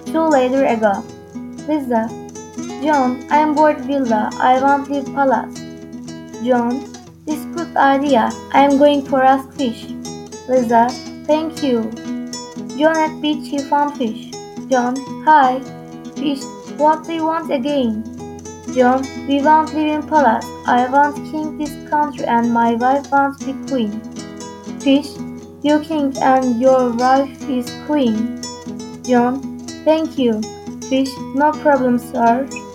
2 later ago. Lisa, John, I am bored villa. I want live palace. John, this good idea. I am going for a fish. Lisa, thank you. John at beach he found fish. John, hi. Fish, what do you want again? John, we want live in palace. I want king this country and my wife wants be queen. Fish, you king and your wife is queen. John, thank you. Fish, no problem, sir.